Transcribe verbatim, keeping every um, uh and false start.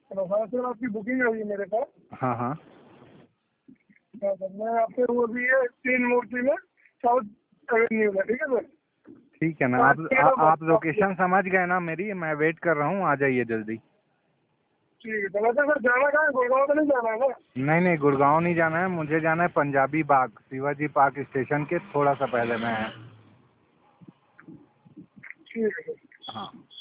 Hello, हाँ sir, आपकी booking आई है मेरे पास। हाँ हाँ हाँ सर, मैं आपसे वो भी है तीन मूर्ति में साउथ एवेन्यू में, ठीक है सर। ठीक है ना। आप आ, आप लोकेशन समझ गए ना मेरी, मैं वेट कर रहा हूँ, आ जाइए जल्दी। ठीक है सर। वैसे सर जाना कहाँ है? गुड़गांव तो नहीं जाना है ना? नहीं नहीं, गुड़गांव नहीं जाना है, मुझे जाना है पंजाबी बाग, शिवाजी पार्क स्टेशन के थोड़ा सा पहले में है। ठीक है सर। हाँ।